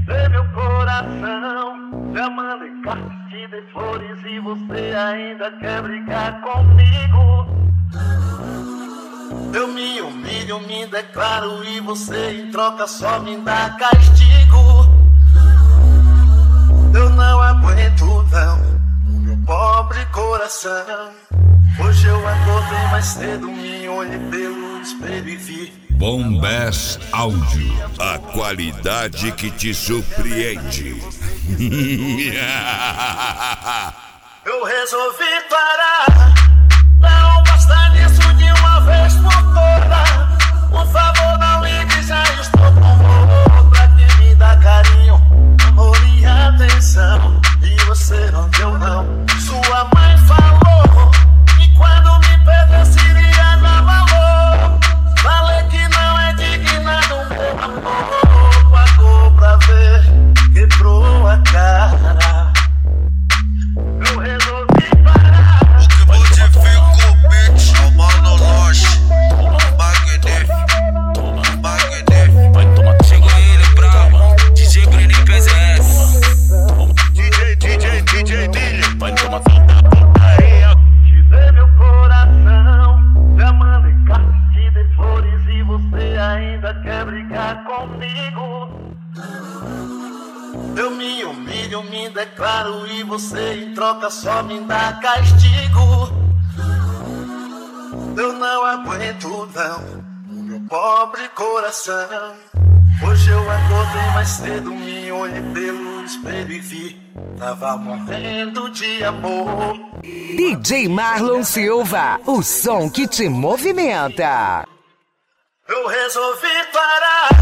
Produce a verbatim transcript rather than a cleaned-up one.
dei meu coração, já mandei cartas, te dei flores e você ainda quer brigar comigo. Eu me humilho, me declaro e você em troca só me dá castigo. Eu não aguento não, o meu pobre coração. Hoje eu acordei mais cedo, me olhei pelo espelho e vi Bombas Áudio, a qualidade que te surpreende. Eu resolvi parar, não basta nisso de uma vez por todas. Por favor não ligue, já estou com outra que me dá carinho, amor e atenção. E você não deu não, sua mãe falou que quando me perdesse iria dar valor. Falei que não é digna do meu amor, pagou pra ver, quebrou a cara. Eu resolvi parar. O que modificou o beat é o Mano Loche, magnífico, magnífico. Chegou ele bravo, D J Bruno P Z S. D J, D J, D J, D J. Vai tomar fita, putaria. Te dei meu coração, já mandei cartas, te dei flores e você ainda quer brigar comigo. Eu me humilho, me declaro e você em troca só me dá castigo. Eu não aguento não, o meu pobre coração. Hoje eu acordei mais cedo, me olhei pelo espelho e vi, tava morrendo de amor. D J Marlon Silva, o som que te movimenta. Eu resolvi parar.